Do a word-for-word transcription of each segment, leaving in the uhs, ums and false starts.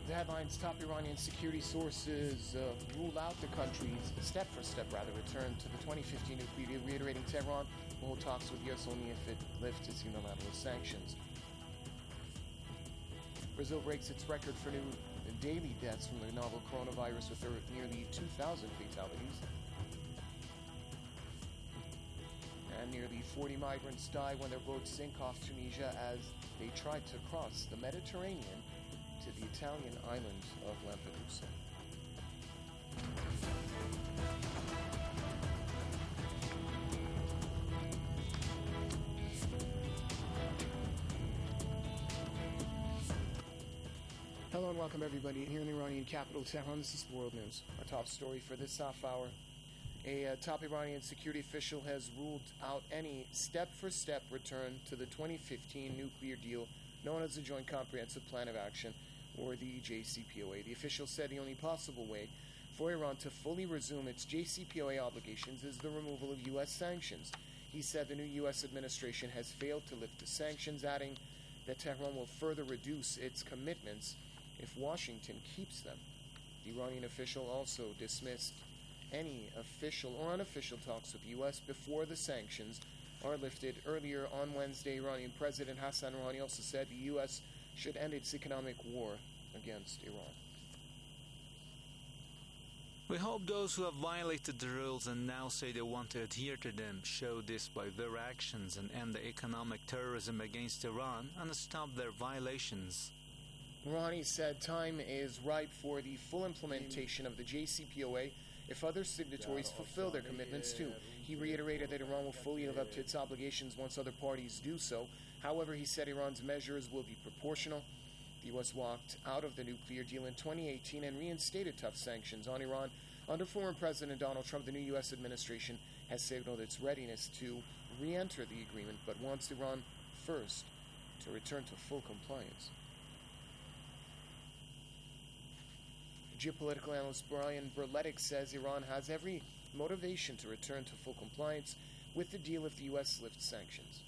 The headlines: top Iranian security sources uh, rule out the country's step-for-step, rather, return to the twenty fifteen nuclear deal, reiterating Tehran will hold talks with U S only if it lifts its unilateral sanctions. Brazil breaks its record for new daily deaths from the novel coronavirus with nearly two thousand fatalities. And nearly forty migrants die when their boats sink off Tunisia as they tried to cross the Mediterranean to the Italian island of Lampedusa. Hello and welcome everybody here in the Iranian capital, Tehran. This is World News. Our top story for this half hour. A uh, top Iranian security official has ruled out any step-for-step return to the twenty fifteen nuclear deal known as the Joint Comprehensive Plan of Action, or the J C P O A. The official said the only possible way for Iran to fully resume its J C P O A obligations is the removal of U S sanctions. He said the new U S administration has failed to lift the sanctions, adding that Tehran will further reduce its commitments if Washington keeps them. The Iranian official also dismissed any official or unofficial talks with the U S before the sanctions are lifted. Earlier on Wednesday, Iranian President Hassan Rouhani also said the U S should end its economic war against Iran. We hope those who have violated the rules and now say they want to adhere to them show this by their actions and end the economic terrorism against Iran and stop their violations. Rouhani said time is ripe for the full implementation of the J C P O A if other signatories fulfill their commitments too. He reiterated that Iran will fully live up to its obligations once other parties do so. However, he said Iran's measures will be proportional. The U S walked out of the nuclear deal in twenty eighteen and reinstated tough sanctions on Iran. Under former President Donald Trump, the new U S administration has signaled its readiness to re-enter the agreement, but wants Iran first to return to full compliance. Geopolitical analyst Brian Berletic says Iran has every motivation to return to full compliance with the deal if the U S lifts sanctions.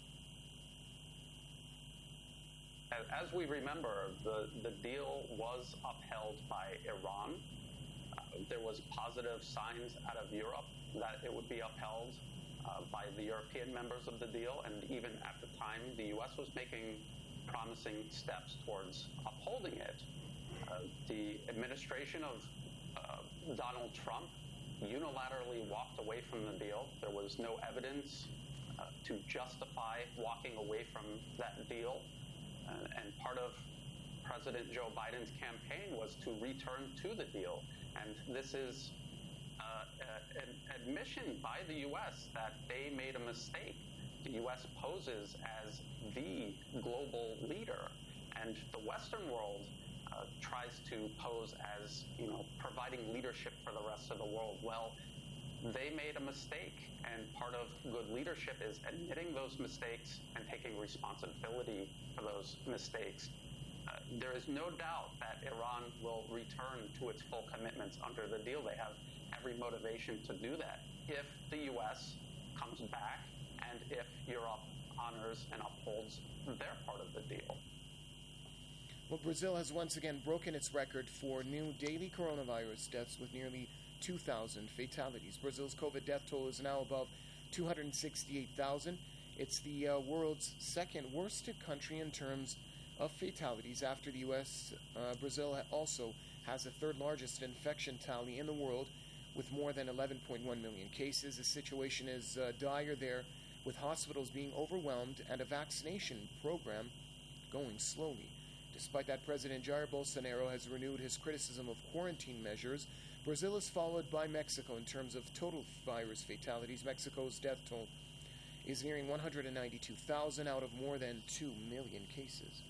As we remember, the, the deal was upheld by Iran. Uh, there was positive signs out of Europe that it would be upheld uh, by the European members of the deal, and even at the time, the U S was making promising steps towards upholding it. Uh, the administration of uh, Donald Trump unilaterally walked away from the deal. There was no evidence uh, to justify walking away from that deal. Uh, and part of President Joe Biden's campaign was to return to the deal. And this is uh, an admission by the U S that they made a mistake. The U S poses as the global leader, and the Western world Uh, tries to pose as, you know, providing leadership for the rest of the world. Well, they made a mistake, and part of good leadership is admitting those mistakes and taking responsibility for those mistakes. Uh, there is no doubt that Iran will return to its full commitments under the deal. They have every motivation to do that if the U S comes back and if Europe honors and upholds their part of the deal. Well, Brazil has once again broken its record for new daily coronavirus deaths with nearly two thousand fatalities. Brazil's COVID death toll is now above two hundred sixty-eight thousand. It's the uh, world's second worst country in terms of fatalities after the U S. Uh, Brazil also has the third largest infection tally in the world with more than eleven point one million cases. The situation is uh, dire there, with hospitals being overwhelmed and a vaccination program going slowly. Despite that, President Jair Bolsonaro has renewed his criticism of quarantine measures. Brazil is followed by Mexico in terms of total virus fatalities. Mexico's death toll is nearing one hundred ninety-two thousand out of more than two million cases.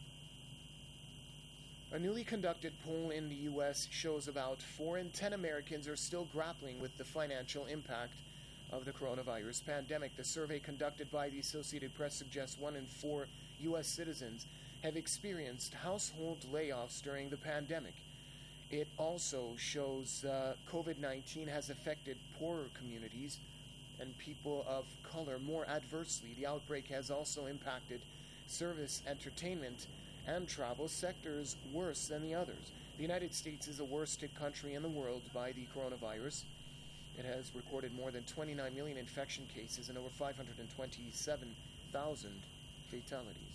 A newly conducted poll in the U S shows about four in ten Americans are still grappling with the financial impact of the coronavirus pandemic. The survey conducted by the Associated Press suggests one in four U S citizens have experienced household layoffs during the pandemic. It also shows uh, COVID nineteen has affected poorer communities and people of color more adversely. The outbreak has also impacted service, entertainment, and travel sectors worse than the others. The United States is the worst hit country in the world by the coronavirus. It has recorded more than twenty-nine million infection cases and over five hundred twenty-seven thousand fatalities.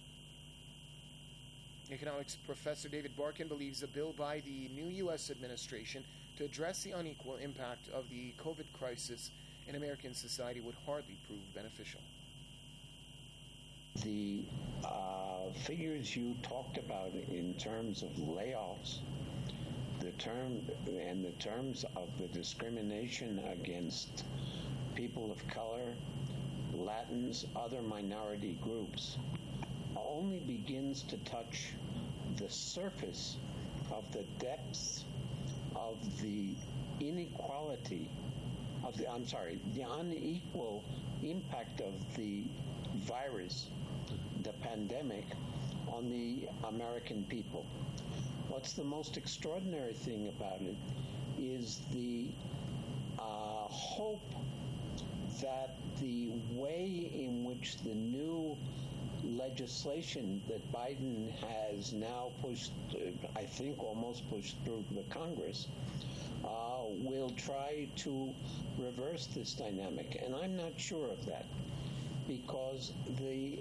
Economics professor David Barkin believes a bill by the new U S administration to address the unequal impact of the COVID crisis in American society would hardly prove beneficial. The uh, figures you talked about in terms of layoffs, the term and the terms of the discrimination against people of color, Latins, other minority groups, only begins to touch the surface of the depths of the inequality of the, I'm sorry, the unequal impact of the virus, the pandemic, on the American people. What's the most extraordinary thing about it is the uh, hope that the way in which the new legislation that Biden has now pushed, I think almost pushed through the Congress, uh, will try to reverse this dynamic. And I'm not sure of that, because the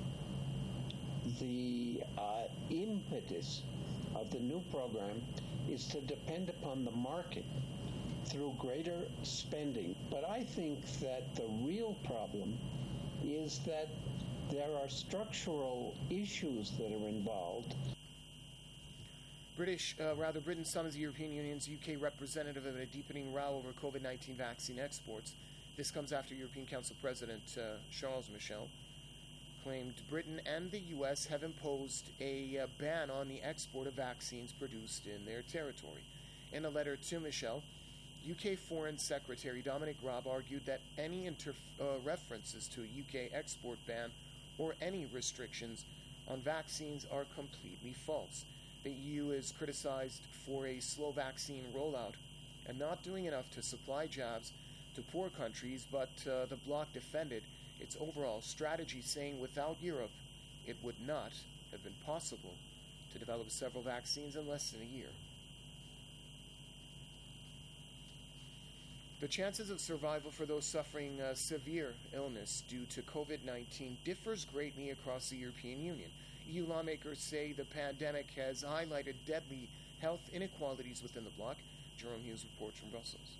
the uh, impetus of the new program is to depend upon the market through greater spending. But I think that the real problem is that there are structural issues that are involved. British, uh, rather, Britain summons the European Union's U K representative of a deepening row over COVID nineteen vaccine exports. This comes after European Council President uh, Charles Michel claimed Britain and the U S have imposed a uh, ban on the export of vaccines produced in their territory. In a letter to Michel, U K Foreign Secretary Dominic Raab argued that any inter- uh, references to a U K export ban or any restrictions on vaccines are completely false. The E U is criticized for a slow vaccine rollout and not doing enough to supply jabs to poor countries, but uh, the bloc defended its overall strategy, saying without Europe, it would not have been possible to develop several vaccines in less than a year. The chances of survival for those suffering uh, severe illness due to COVID nineteen differs greatly across the European Union. E U lawmakers say the pandemic has highlighted deadly health inequalities within the bloc. Jerome Hughes reports from Brussels.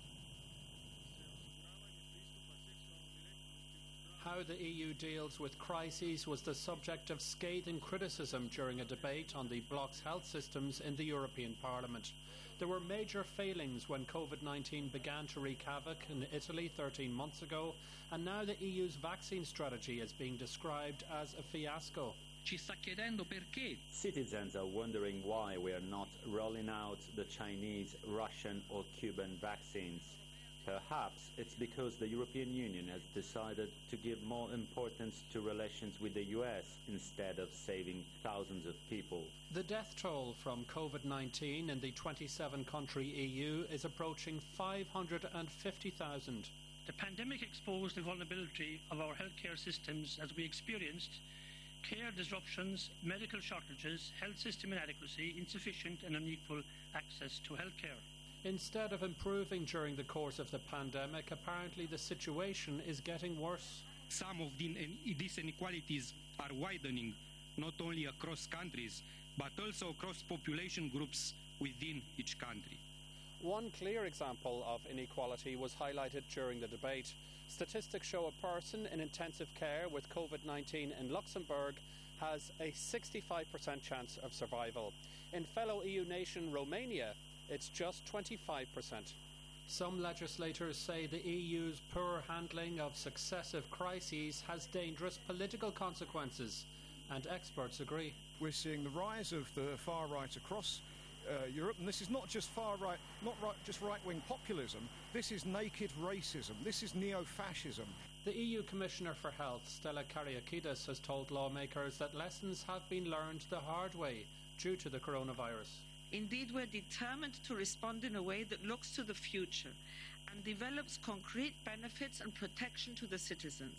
How the E U deals with crises was the subject of scathing criticism during a debate on the bloc's health systems in the European Parliament. There were major failings when COVID nineteen began to wreak havoc in Italy thirteen months ago, and now the E U's vaccine strategy is being described as a fiasco. Ci sta chiedendo perché. Citizens are wondering why we are not rolling out the Chinese, Russian or Cuban vaccines. Perhaps it's because the European Union has decided to give more importance to relations with the U S instead of saving thousands of people. The death toll from COVID nineteen in the twenty-seven country E U is approaching five hundred fifty thousand. The pandemic exposed the vulnerability of our healthcare systems as we experienced care disruptions, medical shortages, health system inadequacy, insufficient and unequal access to healthcare. Instead of improving during the course of the pandemic, apparently the situation is getting worse. Some of the, these inequalities are widening, not only across countries, but also across population groups within each country. One clear example of inequality was highlighted during the debate. Statistics show a person in intensive care with COVID nineteen in Luxembourg has a sixty-five percent chance of survival. In fellow E U nation Romania, it's just twenty-five percent. Some legislators say the E U's poor handling of successive crises has dangerous political consequences, and experts agree. We're seeing the rise of the far right across uh, Europe, and this is not just far right, not right, just right-wing populism. This is naked racism. This is neo-fascism. The E U Commissioner for Health, Stella Kyriakides, has told lawmakers that lessons have been learned the hard way due to the coronavirus. Indeed, we're determined to respond in a way that looks to the future and develops concrete benefits and protection to the citizens.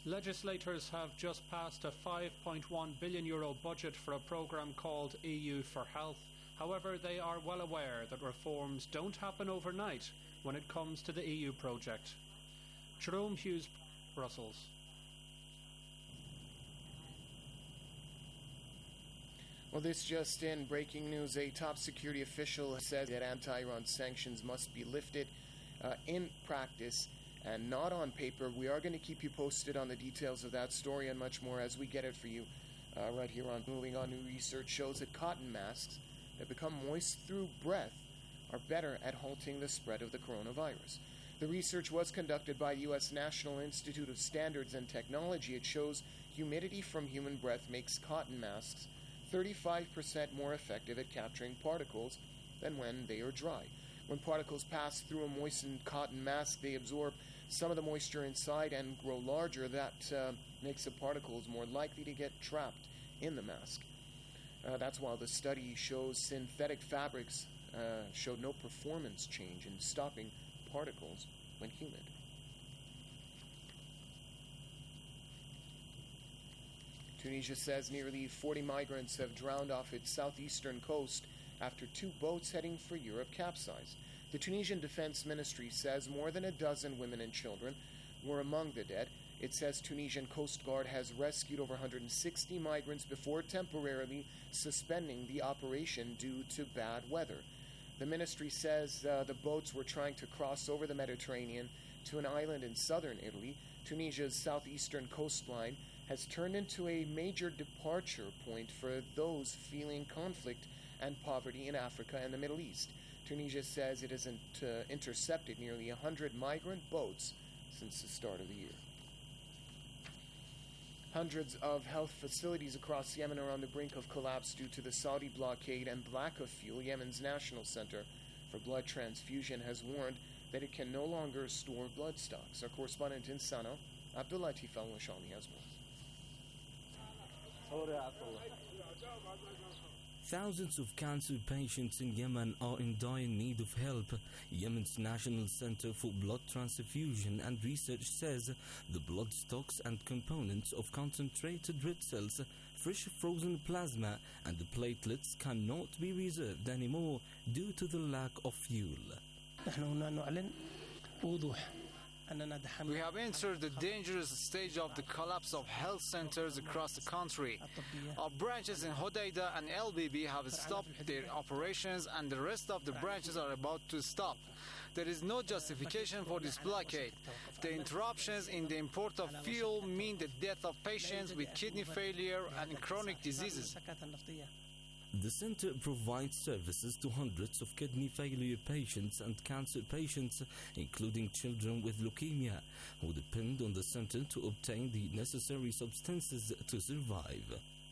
Legislators have just passed a five point one billion euro budget for a programme called E U for Health. However, they are well aware that reforms don't happen overnight when it comes to the E U project. Jerome Hughes, Brussels. Well, this just in, breaking news. A top security official said that anti-Iran sanctions must be lifted uh, in practice and not on paper. We are going to keep you posted on the details of that story and much more as we get it for you uh, right here on Moving On. New research shows that cotton masks that become moist through breath are better at halting the spread of the coronavirus. The research was conducted by the U S National Institute of Standards and Technology. It shows humidity from human breath makes cotton masks thirty-five percent more effective at capturing particles than when they are dry. When particles pass through a moistened cotton mask, they absorb some of the moisture inside and grow larger. That uh, makes the particles more likely to get trapped in the mask. Uh, that's why the study shows synthetic fabrics uh, showed no performance change in stopping particles when humid. Tunisia says nearly forty migrants have drowned off its southeastern coast after two boats heading for Europe capsized. The Tunisian Defense Ministry says more than a dozen women and children were among the dead. It says Tunisian Coast Guard has rescued over one hundred sixty migrants before temporarily suspending the operation due to bad weather. The ministry says uh, the boats were trying to cross over the Mediterranean to an island in southern Italy. Tunisia's southeastern coastline has turned into a major departure point for those feeling conflict and poverty in Africa and the Middle East. Tunisia says it has uh, intercepted nearly one hundred migrant boats since the start of the year. Hundreds of health facilities across Yemen are on the brink of collapse due to the Saudi blockade and lack of fuel. Yemen's National Center for Blood Transfusion has warned that it can no longer store blood stocks. Our correspondent in Sana'a, Abdulatif Al-Washani, has more. Thousands of cancer patients in Yemen are in dire need of help. Yemen's National Center for Blood Transfusion and Research says the blood stocks and components of concentrated red cells, fresh frozen plasma, and the platelets cannot be reserved anymore due to the lack of fuel. We have entered the dangerous stage of the collapse of health centers across the country. Our branches in Hodeidah and El Bibi have stopped their operations, and the rest of the branches are about to stop. There is no justification for this blockade. The interruptions in the import of fuel mean the death of patients with kidney failure and chronic diseases. The center provides services to hundreds of kidney failure patients and cancer patients, including children with leukemia, who depend on the center to obtain the necessary substances to survive.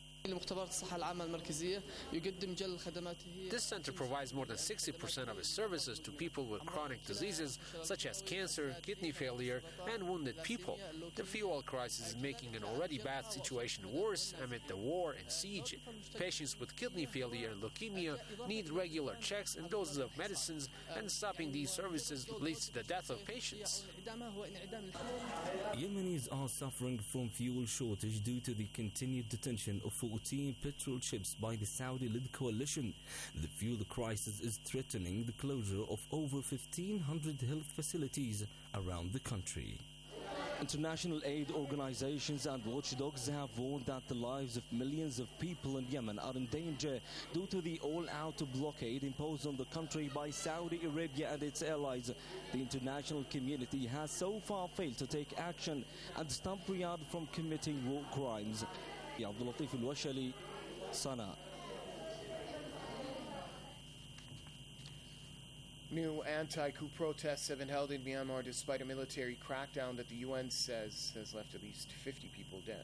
This center provides more than sixty percent of its services to people with chronic diseases such as cancer, kidney failure, and wounded people. The fuel crisis is making an already bad situation worse amid the war and siege. Patients with kidney failure and leukemia need regular checks and doses of medicines, and stopping these services leads to the death of patients. Yemenis are suffering from fuel shortage due to the continued detention of fourteen petrol ships by the Saudi-led coalition. The fuel crisis is threatening the closure of over fifteen hundred health facilities around the country. International aid organizations and watchdogs have warned that the lives of millions of people in Yemen are in danger due to the all-out blockade imposed on the country by Saudi Arabia and its allies. The international community has so far failed to take action and stop Riyadh from committing war crimes. Abdulatif Al-Washali, Sana'a. New anti-coup protests have been held in Myanmar despite a military crackdown that the U N says has left at least fifty people dead.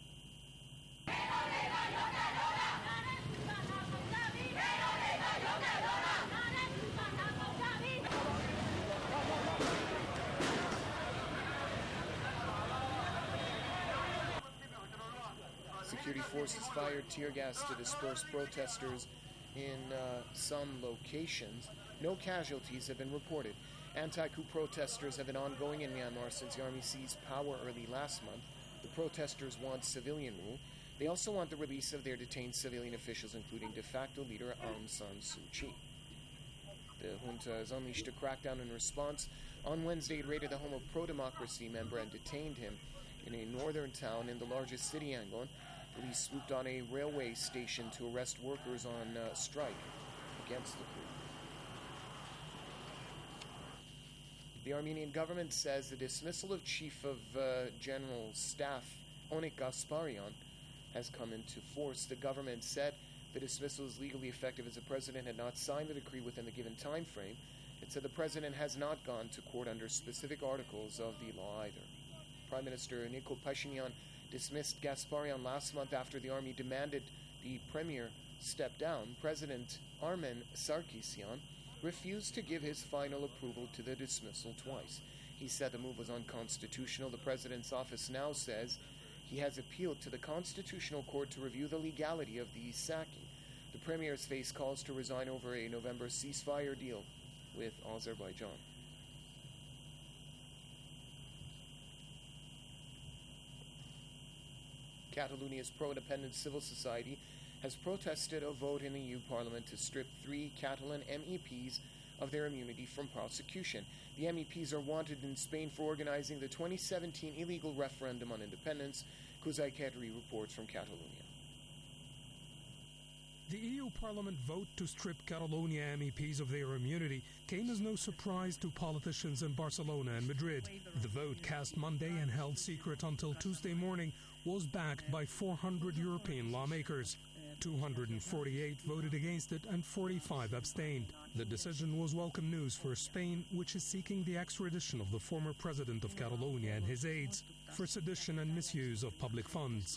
Security forces fired tear gas to disperse protesters in uh, some locations. No casualties have been reported. Anti-coup protesters have been ongoing in Myanmar since the army seized power early last month. The protesters want civilian rule. They also want the release of their detained civilian officials, including de facto leader Aung San Suu Kyi. The junta has unleashed a crackdown in response. On Wednesday, it raided the home of pro-democracy member and detained him in a northern town in the largest city, Yangon. Police swooped on a railway station to arrest workers on uh, strike against the coup. The Armenian government says the dismissal of Chief of uh, General Staff Onik Gasparian has come into force. The government said the dismissal is legally effective as the president had not signed the decree within the given time frame. It said the president has not gone to court under specific articles of the law either. Prime Minister Nikol Pashinyan dismissed Gasparian last month after the army demanded the premier step down. President Armen Sarkisyan refused to give his final approval to the dismissal twice. He said the move was unconstitutional. The president's office now says he has appealed to the Constitutional Court to review the legality of the sacking. The premier's face calls to resign over a November ceasefire deal with Azerbaijan. Catalonia's pro-independence civil society has protested a vote in the E U Parliament to strip three Catalan M E Ps of their immunity from prosecution. The M E Ps are wanted in Spain for organizing the twenty seventeen illegal referendum on independence. Kuzai Kedri reports from Catalonia. The E U Parliament vote to strip Catalonia M E Ps of their immunity came as no surprise to politicians in Barcelona and Madrid. The vote, cast Monday and held secret until Tuesday morning, was backed by four hundred European lawmakers. two hundred forty-eight voted against it and forty-five abstained. The decision was welcome news for Spain, which is seeking the extradition of the former president of Catalonia and his aides for sedition and misuse of public funds.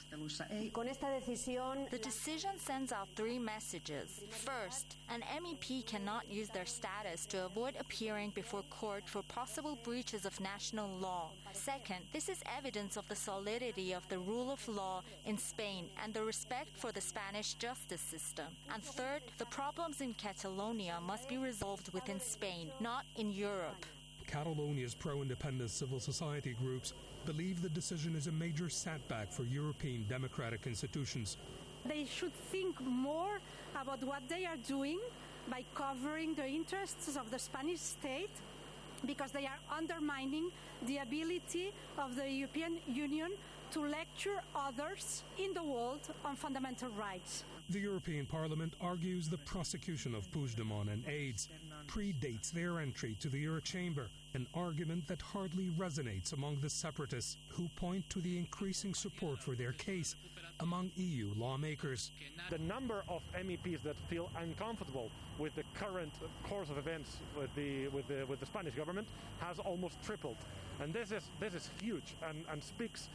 The decision sends out three messages. First, an M E P cannot use their status to avoid appearing before court for possible breaches of national law. Second, this is evidence of the solidity of the rule of law in Spain and the respect for the Spanish justice system. And third, the problems in Catalonia must be resolved within Spain, not in Europe. Catalonia's pro-independence civil society groups believe the decision is a major setback for European democratic institutions. They should think more about what they are doing by covering the interests of the Spanish state, because they are undermining the ability of the European Union to lecture others in the world on fundamental rights. The European Parliament argues the prosecution of Puigdemont and aides predates their entry to the Euro Chamber, an argument that hardly resonates among the separatists, who point to the increasing support for their case among E U lawmakers. The number of M E Ps that feel uncomfortable with the current course of events with the with the with the Spanish government has almost tripled, and this is this is huge and, and speaks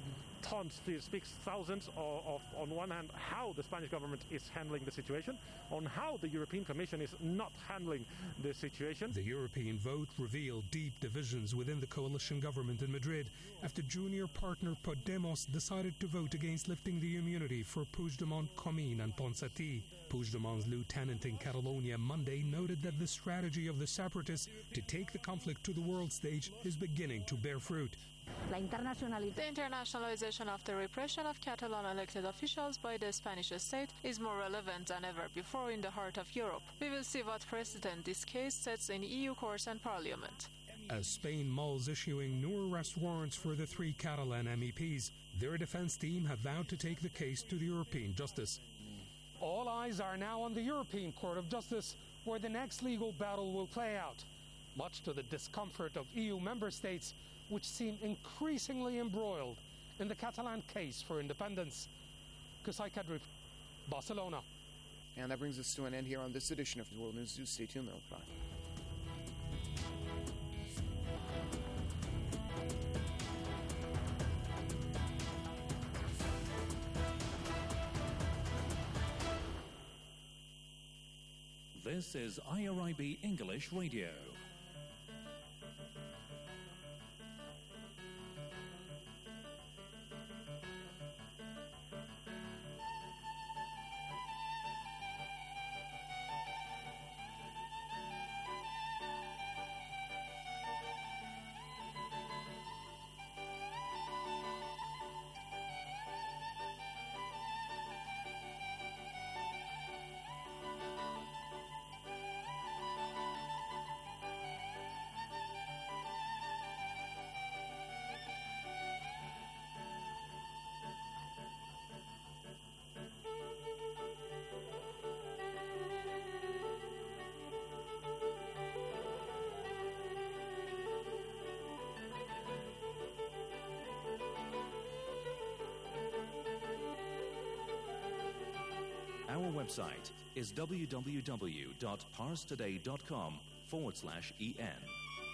tons, speaks thousands of, of, on one hand, how the Spanish government is handling the situation, on how the European Commission is not handling the situation. The European vote revealed deep divisions within the coalition government in Madrid after junior partner Podemos decided to vote against lifting the immunity for Puigdemont, Comín and Ponsatí. Puigdemont's lieutenant in Catalonia Monday noted that the strategy of the separatists to take the conflict to the world stage is beginning to bear fruit. The internationalization of the repression of Catalan elected officials by the Spanish state is more relevant than ever before in the heart of Europe. We will see what precedent this case sets in E U courts and parliament. As Spain mulls issuing new arrest warrants for the three Catalan M E Ps, their defense team have vowed to take the case to the European Justice. All eyes are now on the European Court of Justice, where the next legal battle will play out, much to the discomfort of E U member states, which seem increasingly embroiled in the Catalan case for independence. Kuzai Kedri, Barcelona. And that brings us to an end here on this edition of World News. Do stay tuned, though. Bye. This is I R I B English Radio. website is www.parstoday.com forward slash en.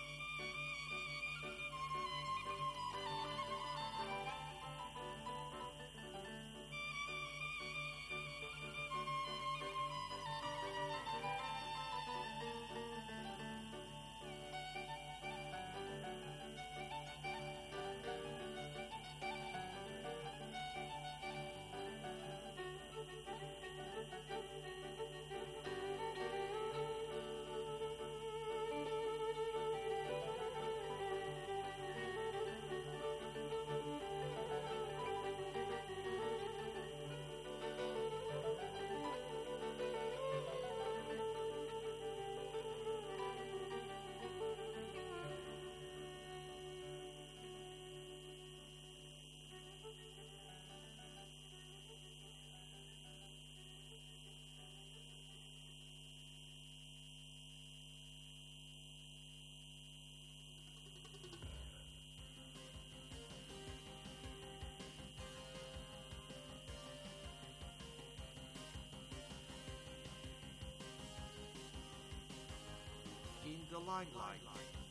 In the limelight.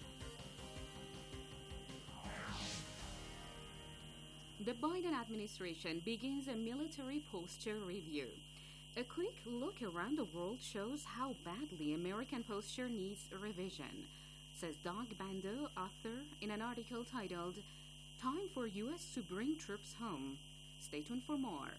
The Biden administration begins a military posture review. A quick look around the world shows how badly American posture needs revision, says Doug Bandow, author, in an article titled Time for U S to Bring Troops Home. Stay tuned for more.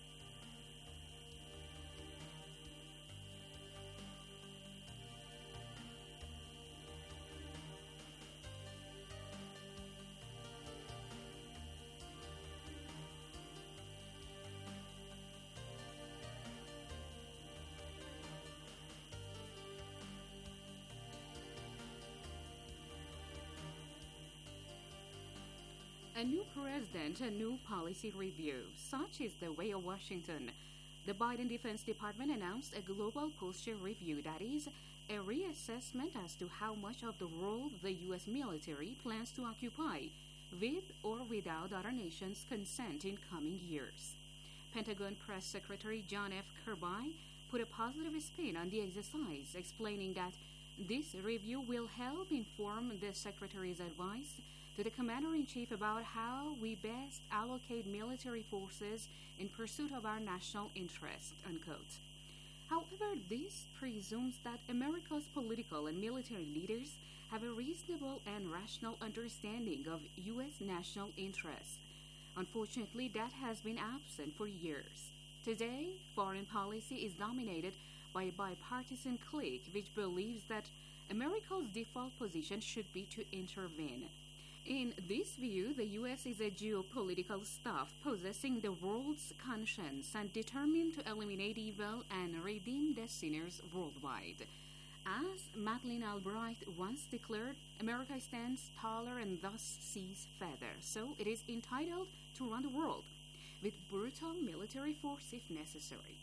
A new president, a new policy review. Such is the way of Washington. The Biden Defense Department announced a global posture review, that is, a reassessment as to how much of the role the U S military plans to occupy, with or without other nations' consent in coming years. Pentagon Press Secretary John F. Kirby put a positive spin on the exercise, explaining that this review will help inform the Secretary's advice to the Commander-in-Chief about how we best allocate military forces in pursuit of our national interest, unquote. However, this presumes that America's political and military leaders have a reasonable and rational understanding of U S national interest. Unfortunately, that has been absent for years. Today, foreign policy is dominated by a bipartisan clique which believes that America's default position should be to intervene. In this view, the U S is a geopolitical staff possessing the world's conscience and determined to eliminate evil and redeem the sinners worldwide. As Madeleine Albright once declared, America stands taller and thus sees further, so it is entitled to run the world with brutal military force if necessary.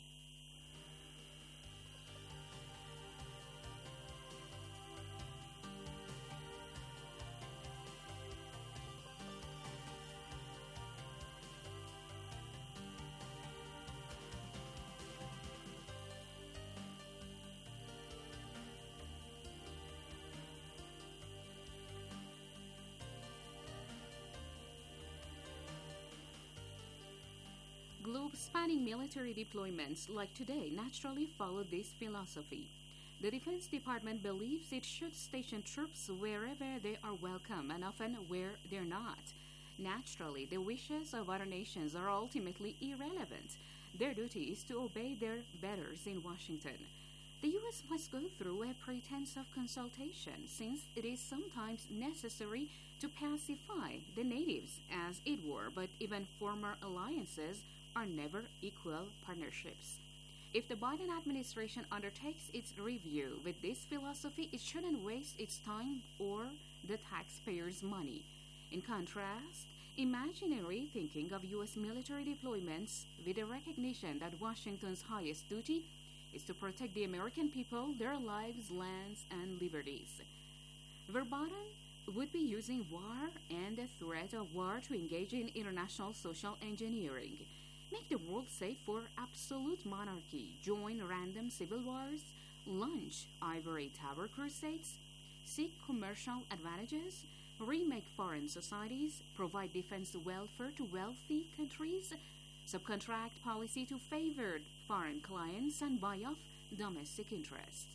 Globe-spanning military deployments like today naturally follow this philosophy. The Defense Department believes it should station troops wherever they are welcome and often where they're not. Naturally, the wishes of other nations are ultimately irrelevant. Their duty is to obey their betters in Washington. The U S must go through a pretense of consultation, since it is sometimes necessary to pacify the natives, as it were, but even former alliances are never equal partnerships. If the Biden administration undertakes its review with this philosophy, it shouldn't waste its time or the taxpayers' money. In contrast, imagine a rethinking of U S military deployments with the recognition that Washington's highest duty is to protect the American people, their lives, lands, and liberties. Verbatim would be using war and the threat of war to engage in international social engineering. make the world safe for absolute monarchy, join random civil wars, launch ivory tower crusades, seek commercial advantages, remake foreign societies, provide defense welfare to wealthy countries, subcontract policy to favored foreign clients, and buy off domestic interests.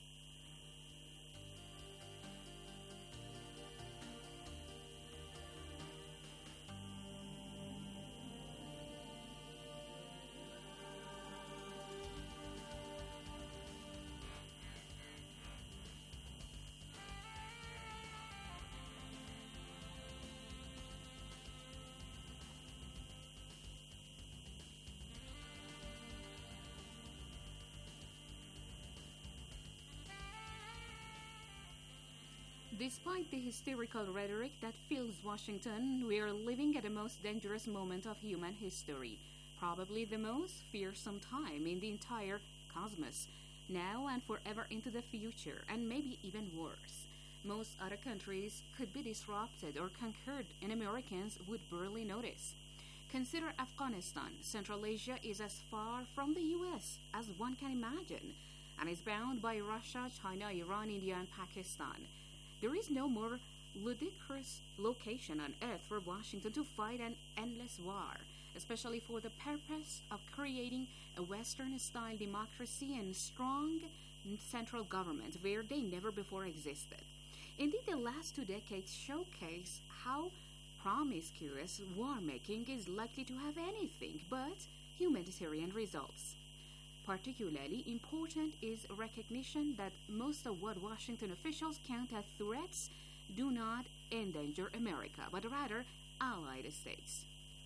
Despite the hysterical rhetoric that fills Washington, we are living at the most dangerous moment of human history, probably the most fearsome time in the entire cosmos, now and forever into the future, and maybe even worse. Most other countries could be disrupted or conquered, and Americans would barely notice. Consider Afghanistan. Central Asia is as far from the U S as one can imagine, and is bound by Russia, China, Iran, India, and Pakistan. There is no more ludicrous location on earth for Washington to fight an endless war, especially for the purpose of creating a Western-style democracy and strong central government where they never before existed. Indeed, the last two decades showcase how promiscuous war-making is likely to have anything but humanitarian results. Particularly important is recognition that most of what Washington officials count as threats do not endanger America, but rather allied states.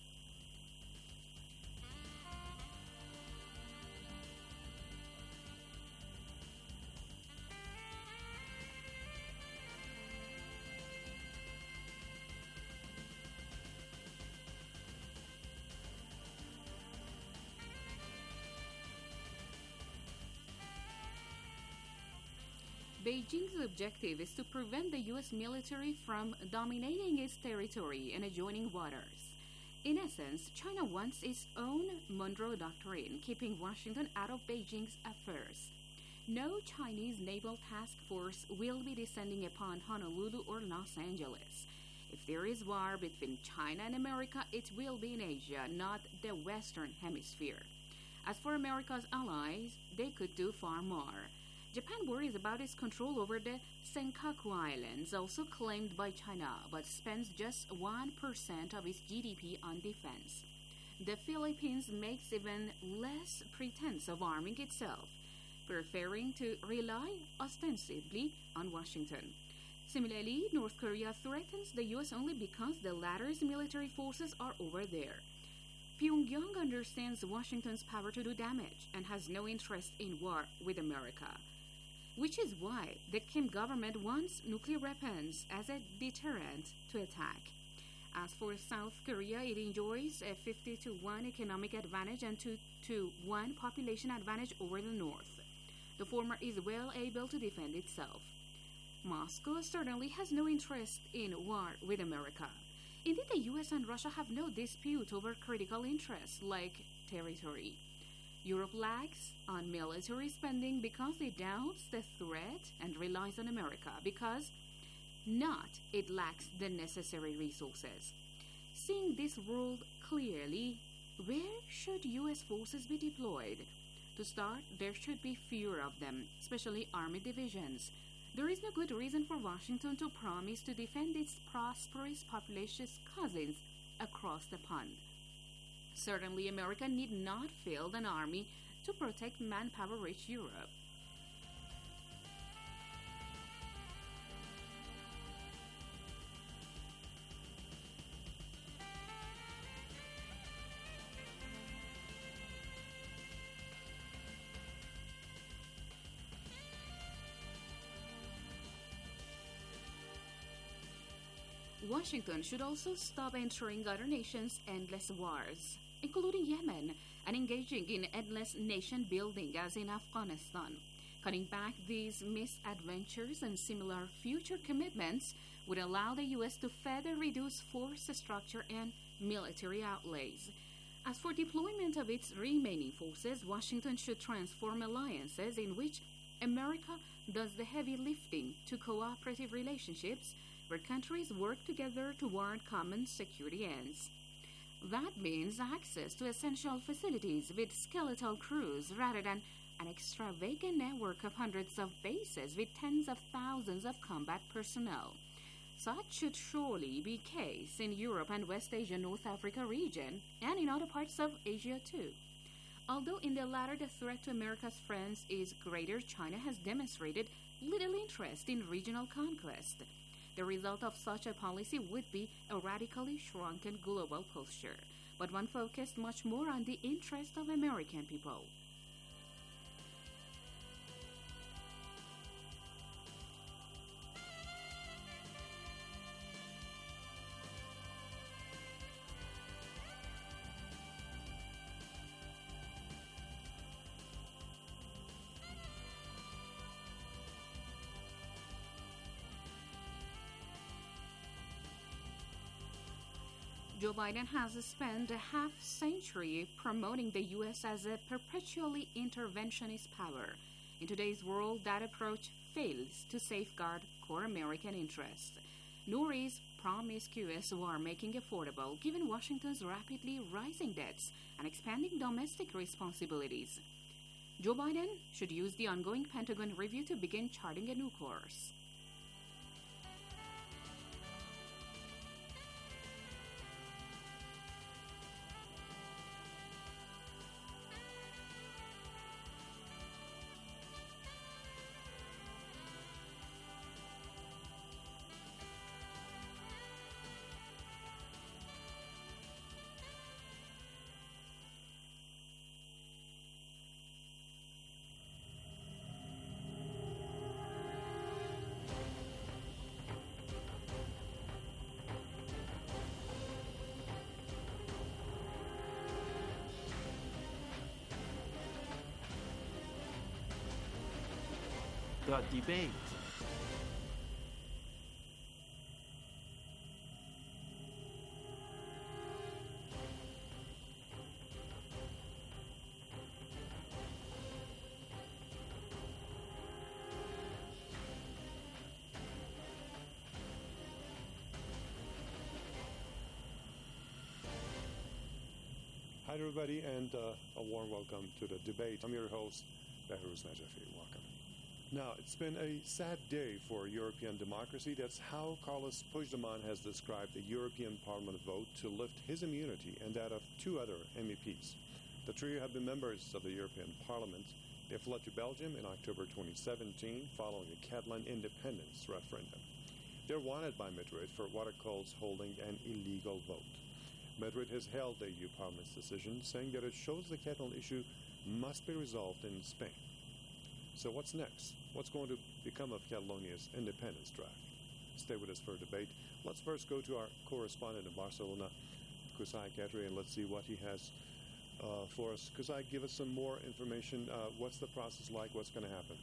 Beijing's objective is to prevent the U S military from dominating its territory and adjoining waters. In essence, China wants its own Monroe Doctrine, keeping Washington out of Beijing's affairs. No Chinese naval task force will be descending upon Honolulu or Los Angeles. If there is war between China and America, it will be in Asia, not the Western Hemisphere. As for America's allies, they could do far more. Japan worries about its control over the Senkaku Islands, also claimed by China, but spends just one percent of its G D P on defense. The Philippines makes even less pretense of arming itself, preferring to rely ostensibly on Washington. Similarly, North Korea threatens the U S only because the latter's military forces are over there. Pyongyang understands Washington's power to do damage and has no interest in war with America, which is why the Kim government wants nuclear weapons as a deterrent to attack. As for South Korea, it enjoys a fifty to one economic advantage and two to one population advantage over the North. The former is well able to defend itself. Moscow certainly has no interest in war with America. Indeed, the U S and Russia have no dispute over critical interests like territory. Europe lags on military spending because it doubts the threat and relies on America because not it lacks the necessary resources. Seeing this world clearly, where should U S forces be deployed? To start, there should be fewer of them, especially army divisions. There is no good reason for Washington to promise to defend its prosperous populous cousins across the pond. Certainly, America need not field an army to protect manpower-rich Europe. Washington should also stop entering other nations' endless wars, including Yemen, and engaging in endless nation-building as in Afghanistan. Cutting back these misadventures and similar future commitments would allow the U S to further reduce force structure and military outlays. As for deployment of its remaining forces, Washington should transform alliances in which America does the heavy lifting to cooperative relationships where countries work together toward common security ends. That means access to essential facilities with skeletal crews rather than an extravagant network of hundreds of bases with tens of thousands of combat personnel. Such should surely be the case in Europe and West Asia North Africa region and in other parts of Asia too. Although in the latter the threat to America's friends is greater, China has demonstrated little interest in regional conquest. The result of such a policy would be a radically shrunken global posture, but one focused much more on the interest of American people. Joe Biden has spent a half century promoting the U S as a perpetually interventionist power. In today's world, that approach fails to safeguard core American interests, nor is promiscuous war making affordable given Washington's rapidly rising debts and expanding domestic responsibilities. Joe Biden should use the ongoing Pentagon review to begin charting a new course. The debate. Hi everybody, and uh, a warm welcome to the debate. I'm your host, Behrouz Najafi. Welcome. Now, it's been a sad day for European democracy. That's how Carlos Puigdemont has described the European Parliament vote to lift his immunity and that of two other M E Ps. The trio have been members of the European Parliament. They fled to Belgium in October twenty seventeen following a Catalan independence referendum. They're wanted by Madrid for what it calls holding an illegal vote. Madrid has held the E U Parliament's decision, saying that it shows the Catalan issue must be resolved in Spain. So what's next? What's going to become of Catalonia's independence draft? Stay with us for a debate. Let's first go to our correspondent in Barcelona, Qusay Qadri, and let's see what he has uh, for us. Qusay, give us some more information. Uh, what's the process like? What's going to happen?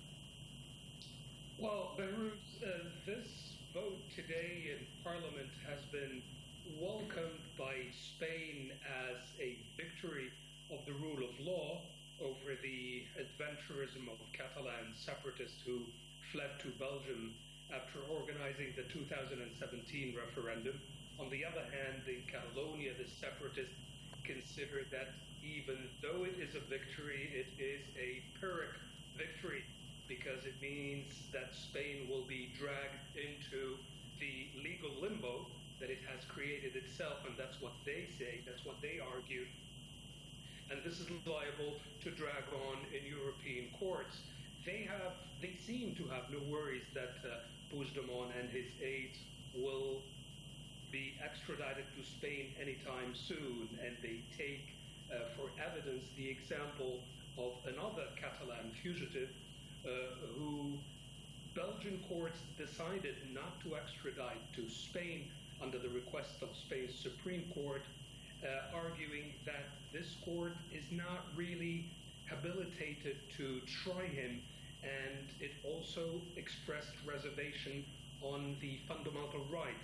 Well, Behrouz, uh, this vote today in Parliament has been welcomed by Spain as a victory of the rule of law over the adventurism of Catalan separatists who fled to Belgium after organizing the two thousand seventeen referendum. On the other hand, in Catalonia, the separatists consider that even though it is a victory, it is a Pyrrhic victory because it means that Spain will be dragged into the legal limbo that it has created itself, and that's what they say, that's what they argue. And this is liable to drag on in European courts. They have, they seem to have no worries that uh, Puigdemont and his aides will be extradited to Spain anytime soon, and they take uh, for evidence the example of another Catalan fugitive uh, who Belgian courts decided not to extradite to Spain under the request of Spain's Supreme Court, uh, arguing that this court is not really habilitated to try him, and it also expressed reservation on the fundamental rights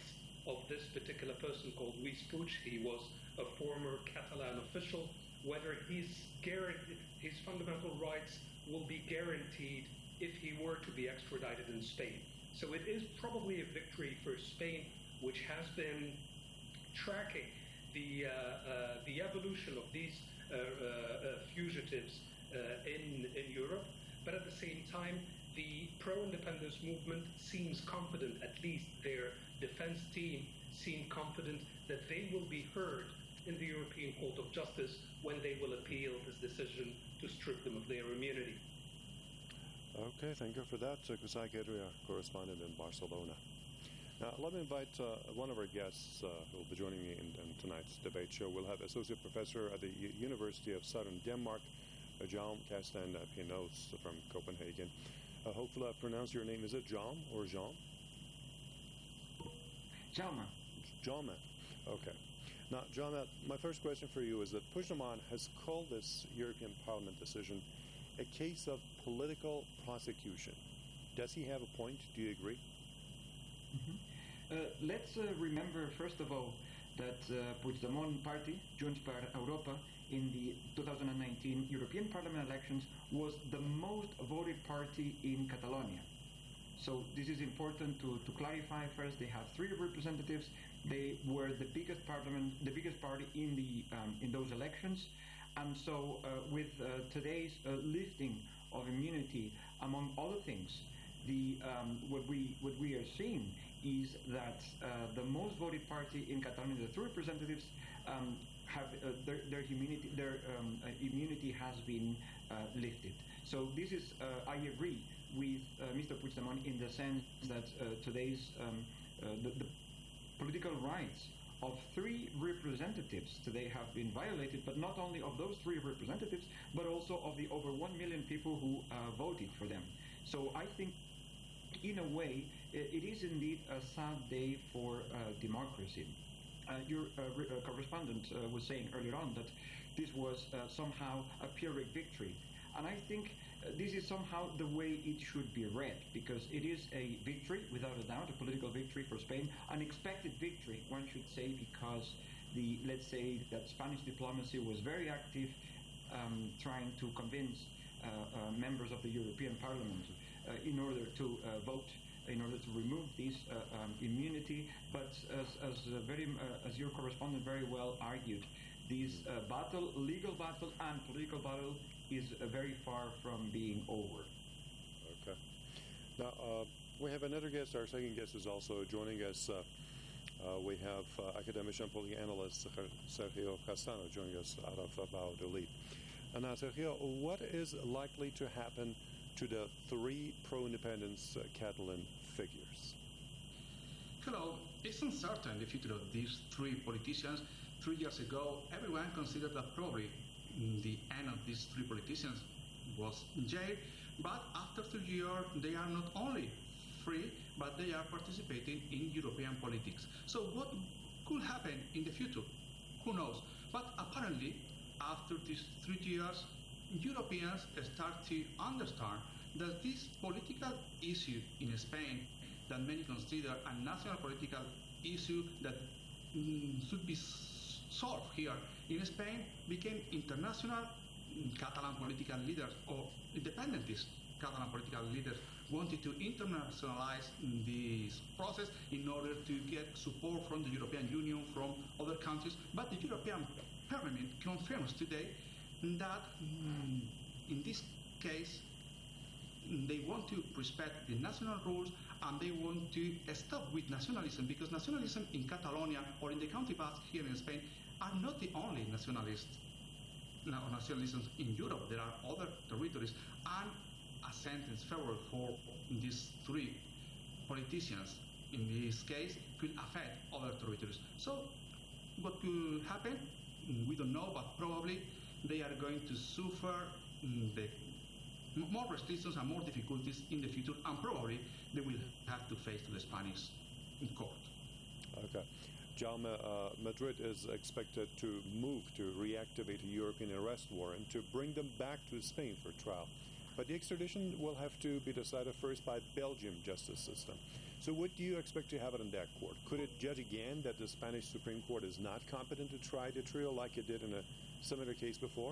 of this particular person called Lluís Puig. He was a former Catalan official. Whether his, his fundamental rights will be guaranteed if he were to be extradited in Spain. So it is probably a victory for Spain, which has been tracking the, uh, uh, the evolution of these uh, uh, fugitives uh, in, in Europe. But at the same time, the pro-independence movement seems confident, at least their defense team seem confident that they will be heard in the European Court of Justice when they will appeal this decision to strip them of their immunity. Okay, thank you for that, uh, Kusai Kedria, correspondent in Barcelona. Now, let me invite uh, one of our guests uh, who will be joining me in, in tonight's debate show. We'll have Associate Professor at the U University of Southern Denmark, uh, Jan Carsten Pinos from Copenhagen. Uh, hopefully I pronounced your name. Is it Jan or Jean? Jaume. Jaume. Okay. Now, Jaume, my first question for you is that Puigdemont has called this European Parliament decision a case of political prosecution. Does he have a point? Do you agree? Mm-hmm. uh, let's uh, remember, first of all, that uh, Puigdemont party, Junts per Europa, in the two thousand nineteen European Parliament elections was the most voted party in Catalonia. So this is important to, to clarify. First, they have three representatives. They were the biggest parliament, the biggest party in the um, in those elections. And so, uh, with uh, today's uh, lifting of immunity, among other things, the um, what we what we are seeing is that uh, the most voted party in Catalonia, the three representatives, um, have uh, their, their immunity their um, uh, immunity has been uh, lifted. So this is uh, I agree with uh, Mister Puigdemont in the sense that uh, today's um, uh, the, the political rights of three representatives today have been violated, but not only of those three representatives, but also of the over one million people who uh, voted for them. So I think, in a way, it, it is indeed a sad day for uh, democracy. Uh, your uh, re- uh, correspondent uh, was saying earlier on that this was uh, somehow a Pyrrhic victory. And I think uh, this is somehow the way it should be read, because it is a victory, without a doubt, a political victory for Spain, an expected victory, one should say, because the, let's say that Spanish diplomacy was very active, um, trying to convince uh, uh, members of the European Parliament uh, in order to uh, vote, in order to remove this uh, um, immunity. But as, as, uh, very, uh, as your correspondent very well argued, this uh, battle, legal battle and political battle, is uh, very far from being over. Okay. Now, uh, we have another guest. Our second guest is also joining us. Uh, uh, we have uh, academic and political analyst Sergio Castano joining us out of uh, Valladolid. And now, Sergio, what is likely to happen to the three pro-independence uh, Catalan figures? Hello. It's uncertain the future of these three politicians. Three years ago, everyone considered that probably the end of these three politicians was in jail, but after three years they are not only free, but they are participating in European politics. So what could happen in the future? Who knows? But apparently, after these three years, Europeans start to understand that this political issue in Spain, that many consider a national political issue that mm, should be solved here in Spain, became international. Catalan political leaders or independentist Catalan political leaders wanted to internationalize this process in order to get support from the European Union, from other countries. But the European Parliament confirms today that mm, in this case they want to respect the national rules and they want to stop with nationalism, because nationalism in Catalonia or in the Country Basque here in Spain are not the only nationalists, no, nationalisms in Europe. There are other territories, and a sentence favorable for these three politicians in this case could affect other territories. So what could happen? We don't know, but probably they are going to suffer the more restrictions and more difficulties in the future, and probably they will have to face to the Spanish court. Okay. Jaume, uh, Madrid is expected to move to reactivate a European arrest warrant to bring them back to Spain for trial. But the extradition will have to be decided first by Belgium justice system. So what do you expect to happen in that court? Could it judge again that the Spanish Supreme Court is not competent to try the trio like it did in a similar case before?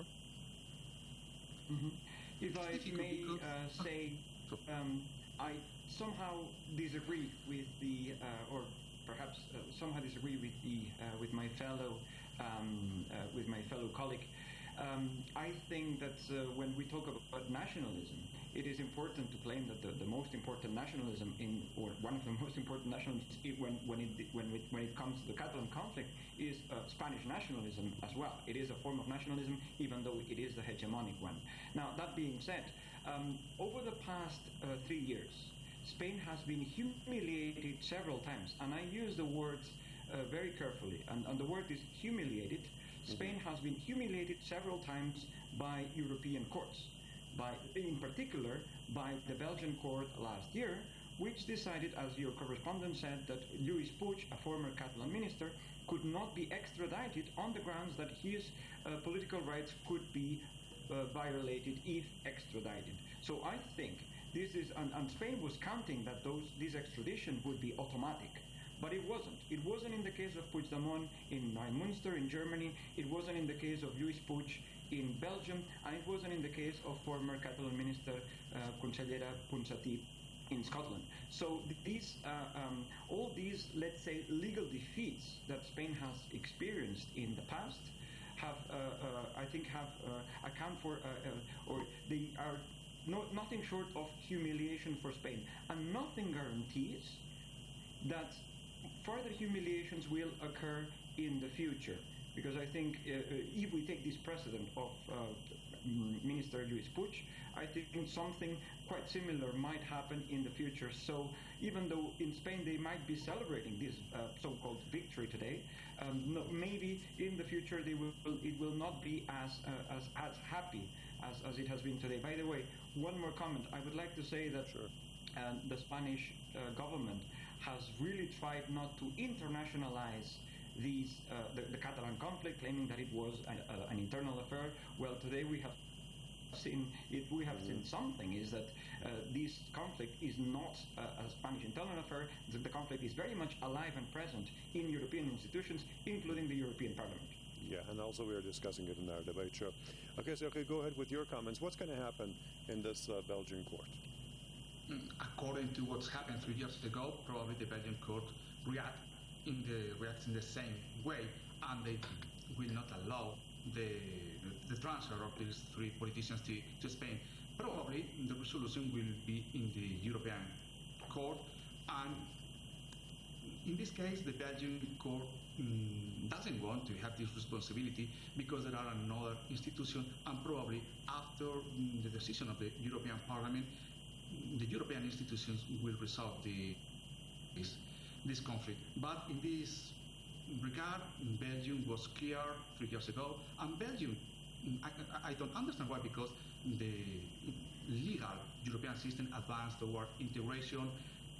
Mm-hmm. If I may uh, say, um, I somehow disagree with the, uh, or perhaps uh, somehow disagree with the, uh, with my fellow, um, uh, with my fellow colleague. Um, I think that uh, when we talk about nationalism, it is important to claim that the, the most important nationalism in, or one of the most important nationalisms when when it when it, when it comes to the Catalan conflict is uh, Spanish nationalism as well. It is a form of nationalism, even though it is the hegemonic one. Now, that being said, um, over the past uh, three years, Spain has been humiliated several times, and I use the words uh, very carefully. And, and the word is humiliated. Spain has been humiliated several times by European courts, by, in particular by the Belgian court last year, which decided, as your correspondent said, that Lluís Puig, a former Catalan minister, could not be extradited on the grounds that his uh, political rights could be uh, violated if extradited. So I think this is, and, and Spain was counting that those this extradition would be automatic. But it wasn't. It wasn't in the case of Puigdemont in Neumünster in Germany. It wasn't in the case of Lluís Puig in Belgium, and it wasn't in the case of former Catalan minister uh, Consellera Ponsatí in Scotland. So these, uh, um, all these, let's say, legal defeats that Spain has experienced in the past have, uh, uh, I think, have uh, account for, uh, uh, or they are no, nothing short of humiliation for Spain, and nothing guarantees that further humiliations will occur in the future, because I think uh, if we take this precedent of uh, Minister Lluís Puig, I think something quite similar might happen in the future. So even though in Spain they might be celebrating this uh, so-called victory today, um, no, maybe in the future they will, it will not be as, uh, as, as happy as, as it has been today. By the way, one more comment. I would like to say that sure. uh, the Spanish uh, government has really tried not to internationalize these, uh, the, the Catalan conflict, claiming that it was a, a, an internal affair. Well, today we have seen, if we have mm-hmm. seen something, is that uh, this conflict is not uh, a Spanish internal affair. The, the conflict is very much alive and present in European institutions, including the European Parliament. Yeah, and also we are discussing it in our debate show. Okay, so okay, go ahead with your comments. What's going to happen in this uh, Belgian court? According to what's happened three years ago, probably the Belgian court react in the reacts in the same way, and they will not allow the the, the transfer of these three politicians to, to Spain. Probably the resolution will be in the European Court, and in this case, the Belgian court mm, doesn't want to have this responsibility because there are another institution, and probably after mm, the decision of the European Parliament, the European institutions will resolve the, this, this conflict. But in this regard, Belgium was clear three years ago, and Belgium, I, I don't understand why, because the legal European system advanced toward integration.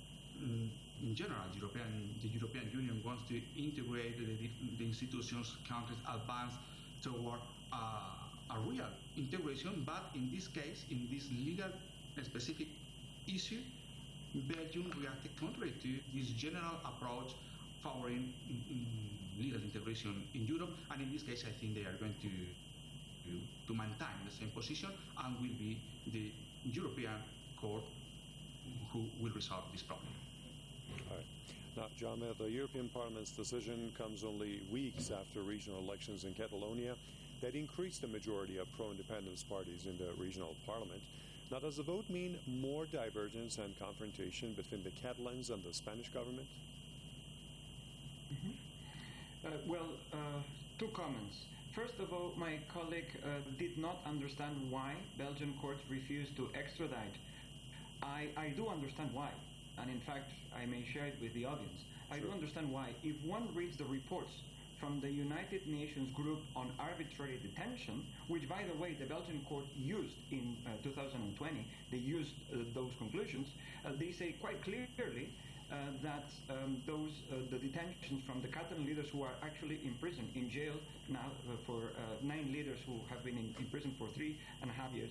In general, European, the European Union wants to integrate the, the institutions, countries advance toward uh, a real integration, but in this case, in this legal specific issue, Belgium reacted contrary to this general approach favoring in, in legal integration in Europe, and in this case I think they are going to, to, to maintain the same position, and will be the European Court who will resolve this problem. All right. Now, John, the European Parliament's decision comes only weeks after regional elections in Catalonia that increased the majority of pro-independence parties in the regional parliament. Now, does the vote mean more divergence and confrontation between the Catalans and the Spanish government? Mm-hmm. uh, well, uh, two comments. First of all, my colleague uh, did not understand why Belgian courts refused to extradite. I, I do understand why, and in fact, I may share it with the audience. I sure. do understand why. If one reads the reports from the United Nations Group on Arbitrary Detention, which, by the way, the Belgian court used in uh, two thousand twenty, they used uh, those conclusions, uh, they say quite clearly uh, that um, those uh, the detentions from the Catalan leaders who are actually in prison, in jail now uh, for uh, nine leaders who have been in, in prison for three and a half years,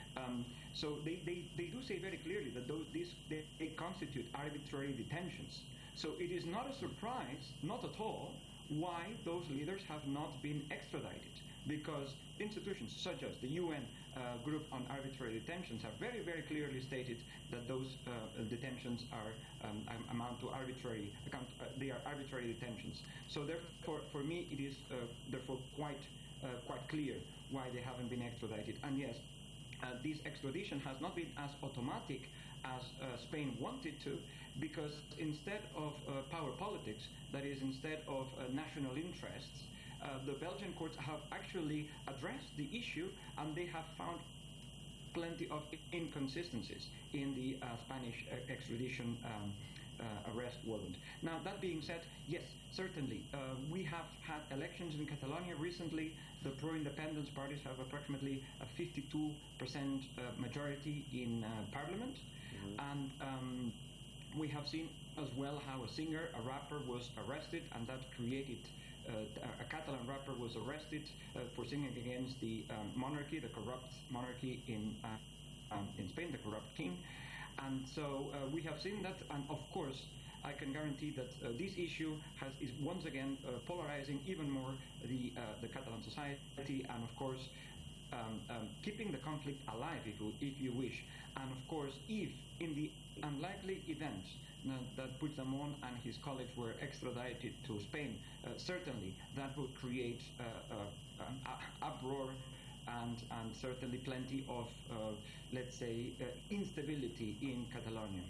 Um, so they, they, they do say very clearly that those, these, they, they constitute arbitrary detentions. So it is not a surprise, not at all, why those leaders have not been extradited, because institutions such as the U N uh, Group on Arbitrary Detentions have very, very clearly stated that those uh, detentions are um, amount to arbitrary account. Uh, they are arbitrary detentions. So therefore, for me, it is uh, therefore quite uh, quite clear why they haven't been extradited. And yes, uh, this extradition has not been as automatic as uh, Spain wanted to, because instead of uh, power politics, that is, instead of uh, national interests, uh, the Belgian courts have actually addressed the issue, and they have found plenty of inconsistencies in the uh, Spanish uh, extradition um, uh, arrest warrant. Now, that being said, yes, certainly, uh, we have had elections in Catalonia recently. The pro-independence parties have approximately a fifty-two percent uh, majority in uh, parliament. Mm-hmm. And um, we have seen as well how a singer, a rapper, was arrested, and that created uh, a Catalan rapper was arrested uh, for singing against the um, monarchy, the corrupt monarchy in uh, um, in Spain, the corrupt king. And so uh, we have seen that, and of course, I can guarantee that uh, this issue has is once again uh, polarizing even more the uh, the Catalan society, and of course, um, um, keeping the conflict alive, if you, if you wish. And of course, if in the unlikely event uh, that Puigdemont and his colleagues were extradited to Spain, uh, certainly that would create uh, uh, an uproar and, and certainly plenty of, uh, let's say, uh, instability in Catalonia.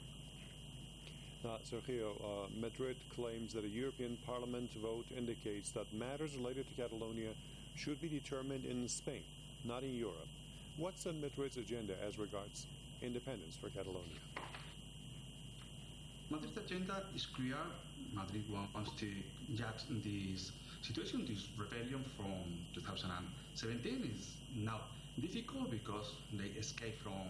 Uh, Sergio, uh, Madrid claims that a European Parliament vote indicates that matters related to Catalonia should be determined in Spain, not in Europe. What's on Madrid's agenda as regards independence for Catalonia? Madrid's agenda is clear. Madrid wants to judge this situation, this rebellion from two thousand seventeen is now difficult because they escaped from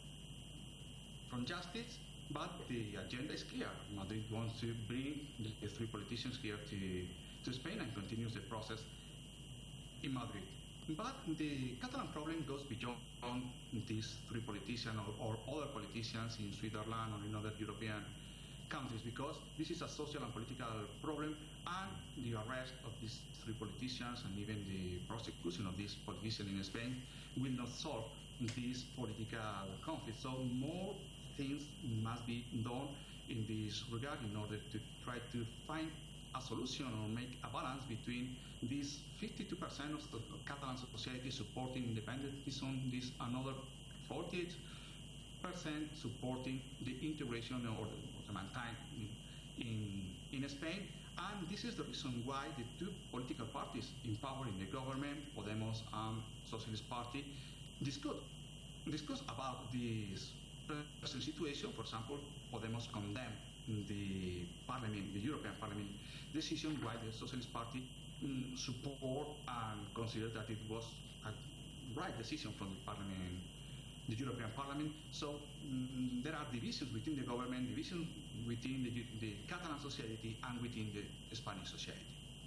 from justice, but the agenda is clear. Madrid wants to bring the three politicians here to, to Spain and continues the process in Madrid. But the Catalan problem goes beyond these three politicians or, or other politicians in Switzerland or in other European countries, because this is a social and political problem, and the arrest of these three politicians and even the prosecution of these politicians in Spain will not solve this political conflict. So more things must be done in this regard in order to try to find a solution or make a balance between these fifty-two percent of the Catalan society supporting independentism, this another forty-eight percent supporting the integration or the, or the maintain in, in Spain. And this is the reason why the two political parties in power in the government, Podemos and Socialist Party, discuss, discuss about this present situation. For example, Podemos condemned the Parliament, the European Parliament decision, while the Socialist Party mm, support and consider that it was a right decision from the Parliament, the European Parliament. So mm, there are divisions within the government, divisions within the, the Catalan society and within the Spanish society.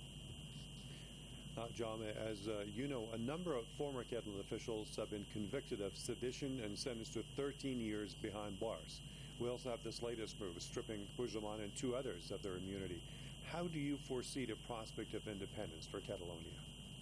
Uh, Jaume, as uh, you know, a number of former Catalan officials have been convicted of sedition and sentenced to thirteen years behind bars. We also have this latest move, stripping Puigdemont and two others of their immunity. How do you foresee the prospect of independence for Catalonia?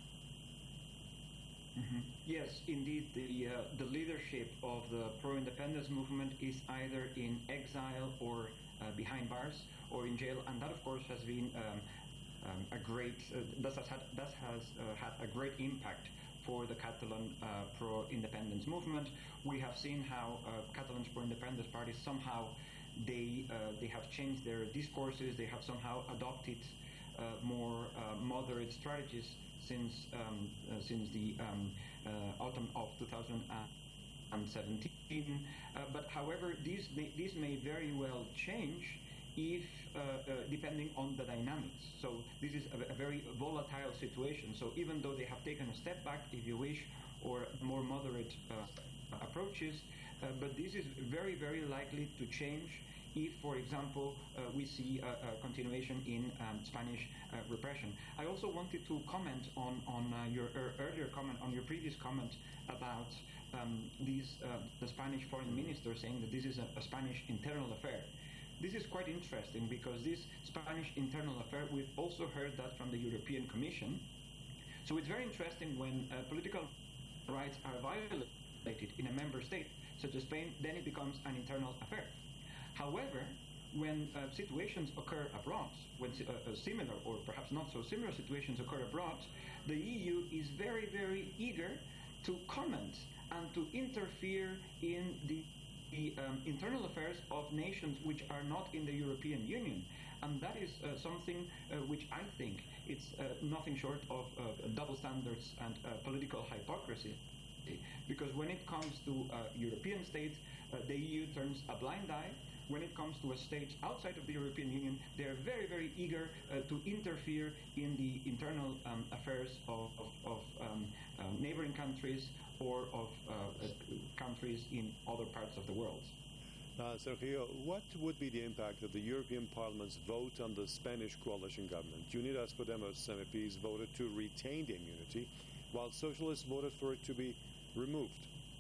Mm-hmm. Yes, indeed, the, uh, the leadership of the pro-independence movement is either in exile or uh, behind bars or in jail, and that, of course, has been um, um, a great, uh, that has, had, that has uh, had a great impact for the Catalan uh, pro-independence movement. We have seen how uh, Catalan's pro-independence parties somehow they uh, they have changed their discourses. They have somehow adopted uh, more uh, moderate strategies since um, uh, since the um, uh, autumn of two thousand seventeen. Uh, but however, these may, these may very well change if uh, uh, depending on the dynamics. So this is a, a very volatile situation. So even though they have taken a step back, if you wish, or more moderate uh, approaches, uh, but this is very, very likely to change if, for example, uh, we see a, a continuation in um, Spanish uh, repression. I also wanted to comment on, on uh, your er earlier comment, on your previous comment about um, these, uh, the Spanish foreign minister saying that this is a, a Spanish internal affair. This is quite interesting because this Spanish internal affair, we've also heard that from the European Commission. So it's very interesting when uh, political rights are violated in a member state, such as Spain, then it becomes an internal affair. However, when uh, situations occur abroad, when uh, uh, similar or perhaps not so similar situations occur abroad, the E U is very, very eager to comment and to interfere in the, the um, internal affairs of nations which are not in the European Union. And that is uh, something uh, which I think it's uh, nothing short of uh, double standards and uh, political hypocrisy. Because when it comes to uh, European states, uh, the E U turns a blind eye. When it comes to a state outside of the European Union, they are very, very eager uh, to interfere in the internal um, affairs of, of, of um, uh, neighboring countries or of uh, uh, countries in other parts of the world. Uh, Sergio, what would be the impact of the European Parliament's vote on the Spanish coalition government? Unidas Podemos M Ps voted to retain the immunity, while Socialists voted for it to be removed.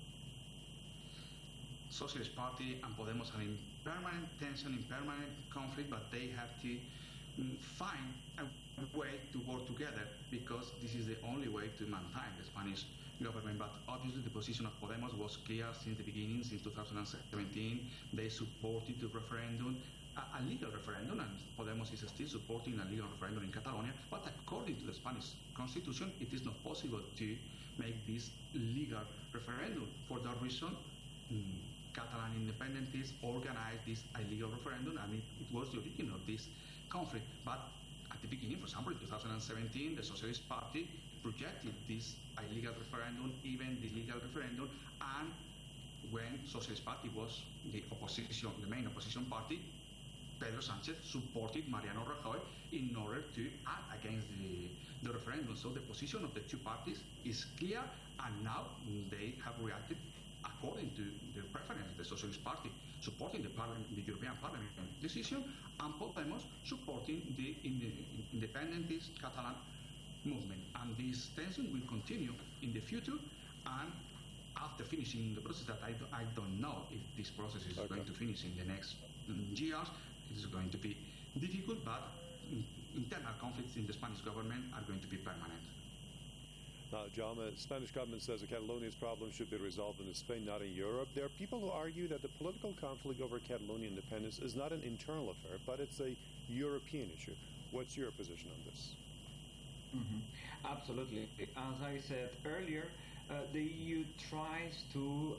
Socialist Party and Podemos are in permanent tension, in permanent conflict, but they have to mm, find a way to work together because this is the only way to maintain the Spanish government. But obviously the position of Podemos was clear since the beginning, since two thousand seventeen. They supported the referendum, a, a legal referendum, and Podemos is still supporting a legal referendum in Catalonia. But according to the Spanish constitution, it is not possible to make this legal referendum. For that reason, mm, Catalan independentists organized this illegal referendum, and it, it was the origin of this conflict. But at the beginning, for example, in two thousand seventeen, the Socialist Party projected this illegal referendum, even the legal referendum, and when Socialist Party was the opposition, the main opposition party, Pedro Sanchez supported Mariano Rajoy in order to act against the, the referendum. So the position of the two parties is clear, and now they have reacted according to their preference. The Socialist Party supporting the, parliament, the European Parliament decision, and Podemos supporting the, in the independentist Catalan movement. And this tension will continue in the future, and after finishing the process that I, do, I don't know if this process is okay. going to finish in the next um, years. It is going to be difficult, but um, internal conflicts in the Spanish government are going to be permanent. Now, John, the Spanish government says that Catalonia's problem should be resolved in Spain, not in Europe. There are people who argue that the political conflict over Catalonian independence is not an internal affair, but it's a European issue. What's your position on this? Mm-hmm. Absolutely. As I said earlier, uh, the E U tries to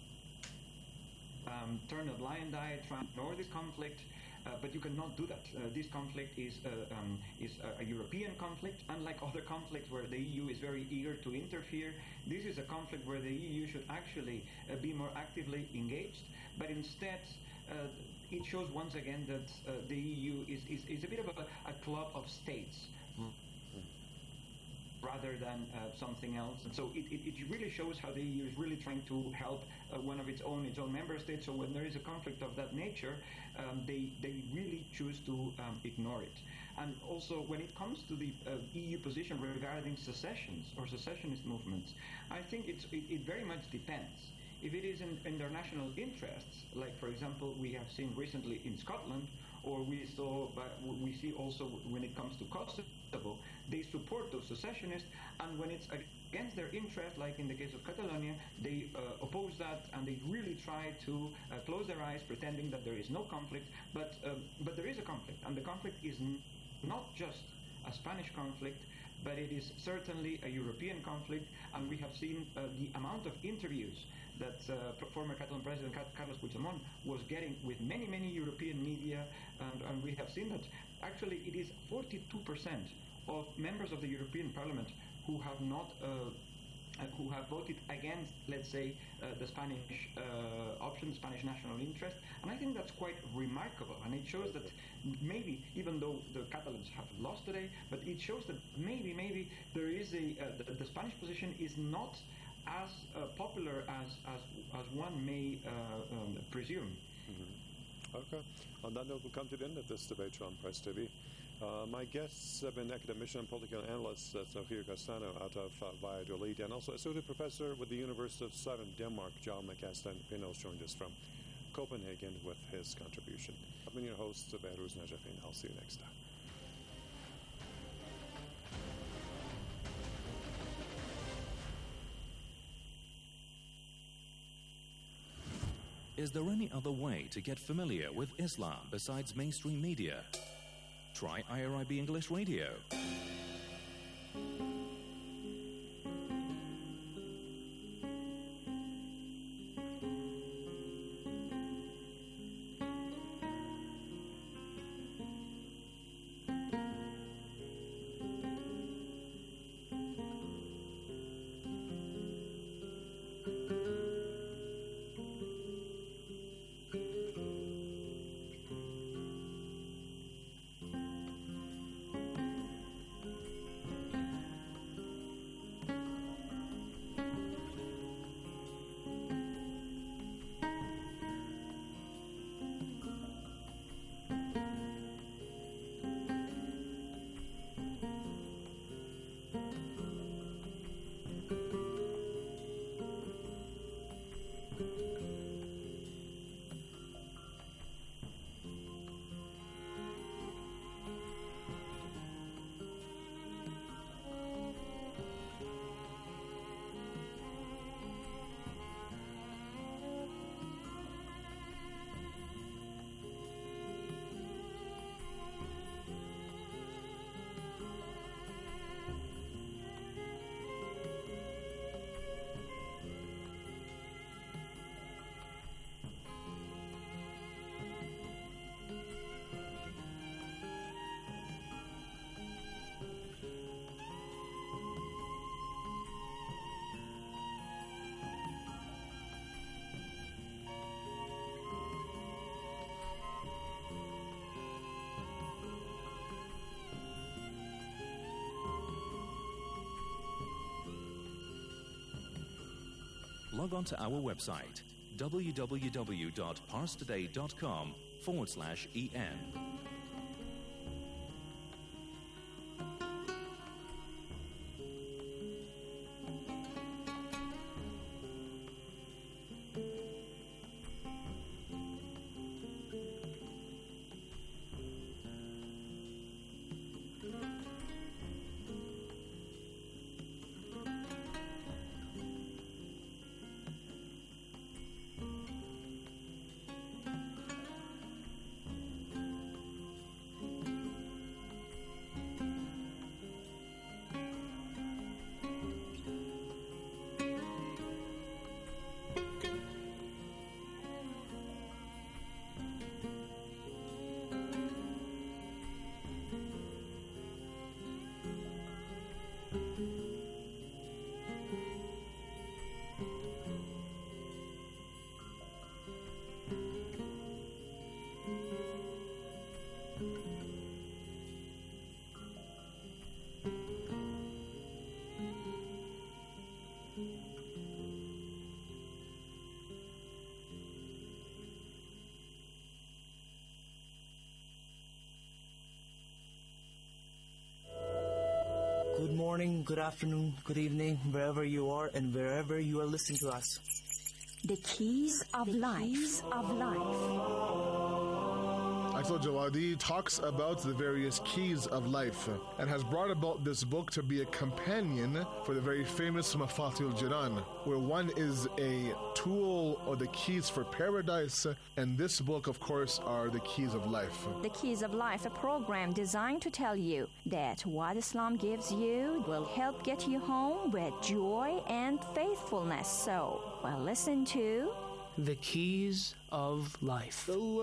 um, turn a blind eye, try to ignore this conflict. Uh, but you cannot do that. Uh, this conflict is, uh, um, is a, a European conflict. Unlike other conflicts where the E U is very eager to interfere, this is a conflict where the E U should actually uh, be more actively engaged. But instead, uh, it shows once again that uh, the E U is, is, is a bit of a, a club of states. Mm. rather than uh, something else. And so it, it, it really shows how the E U is really trying to help uh, one of its own, its own member states. So when there is a conflict of that nature, um, they, they really choose to um, ignore it. And also when it comes to the uh, E U position regarding secessions or secessionist movements, I think it's, it, it very much depends. If it is in, in their national interests, like for example we have seen recently in Scotland, or we saw, but we see also when it comes to Kosovo, they support those secessionists, and when it's against their interest, like in the case of Catalonia, they uh, oppose that, and they really try to uh, close their eyes, pretending that there is no conflict. But uh, but there is a conflict, and the conflict is n- not just a Spanish conflict, but it is certainly a European conflict, and we have seen uh, the amount of interviews that uh, former Catalan President Carles Puigdemont was getting with many, many European media, and, and we have seen that actually it is forty-two percent of members of the European Parliament who have not, uh, uh, who have voted against, let's say, uh, the Spanish uh, option, Spanish national interest, and I think that's quite remarkable, and it shows that maybe, even though the Catalans have lost today, but it shows that maybe, maybe there is a, uh, the, the Spanish position is not as uh, popular as, as as one may uh, um, presume. Mm-hmm. Okay. On that note, we'll come to the end of this debate on Press T V. Uh, my guests have been academician and political analyst uh, Sofia Castano out of uh, Valladolid, and also associate professor with the University of Southern Denmark, John McCastan Pinos, joined us from Copenhagen with his contribution. I've been your host, Behruz Najafi, and I'll see you next time. Is there any other way to get familiar with Islam besides mainstream media? Try I R I B English Radio. Log on to our website, www.parstoday.com forward slash EN. Good morning, good afternoon, good evening, wherever you are and wherever you are listening to us. The Keys of Life. Keys of Life. Ayatollah Jawadi talks about the various keys of life and has brought about this book to be a companion for the very famous Mafatih al-Jinan, where one is a tool or the keys for paradise, and this book, of course, are the keys of life. The Keys of Life, a program designed to tell you that what Islam gives you will help get you home with joy and faithfulness. So, well, listen to The Keys of Life.